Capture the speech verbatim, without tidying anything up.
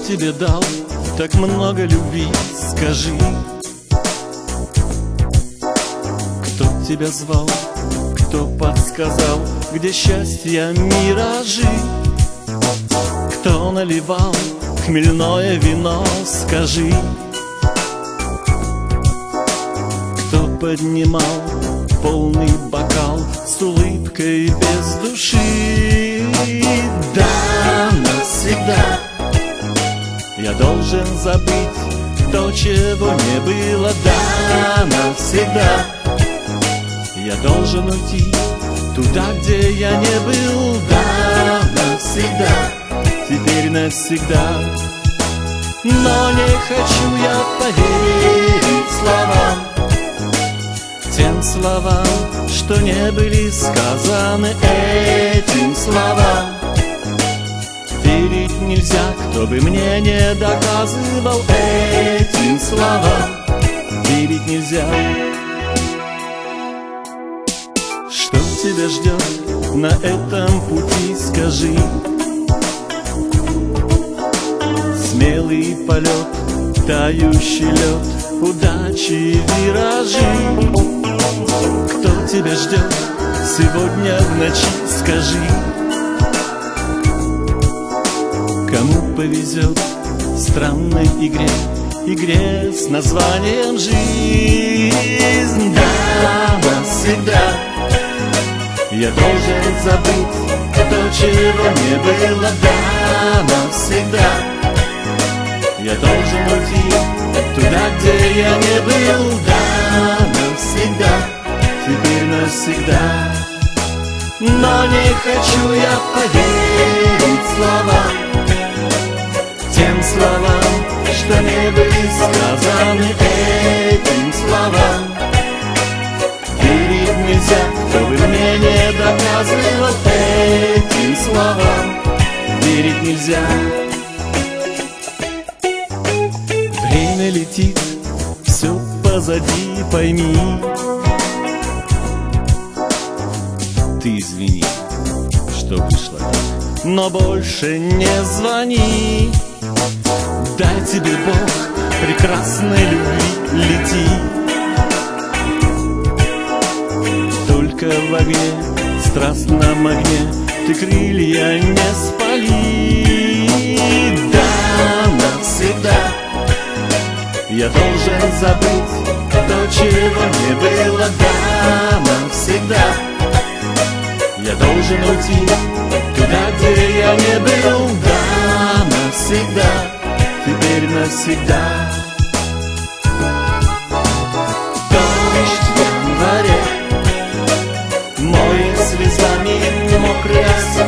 тебе дал так много любви, скажи? Кто тебя звал, кто подсказал, где счастья миражи? Кто наливал хмельное вино, скажи? Кто поднимал полный бокал с улыбкой без души? Да, навсегда я должен забыть то, чего не было. Да, навсегда я должен уйти туда, где я не был. Да, навсегда, теперь навсегда. Но не хочу я поверить словам, тем словам, что не были сказаны этим словам. Верить нельзя, кто бы мне не доказывал этим словам. Верить нельзя. Что тебя ждет на этом пути, скажи? Смелый полет, тающий лед, удачи, виражи. Кто тебя ждет сегодня в ночи, скажи? Кому повезет в странной игре, игре с названием жизнь? Да, навсегда я должен забыть то, чего не было. Да, навсегда я должен уйти туда, где я не был. Да, навсегда, теперь навсегда. Но не хочу я поверить словам, тем словам, что не были сказаны этим словам. Верить нельзя, кто бы мне не доказывал этим словам. Верить нельзя. Время летит, все позади, пойми. Ты извини, что вышло так, но больше не звони. Дай тебе Бог прекрасной любви, лети. Только в огне, страстном огне, ты крылья не спали. Да, навсегда я должен забыть то, чего не было. Да, навсегда я должен уйти туда, где я не был. Да, навсегда, теперь навсегда. Дождь в январе моет слезами мокрые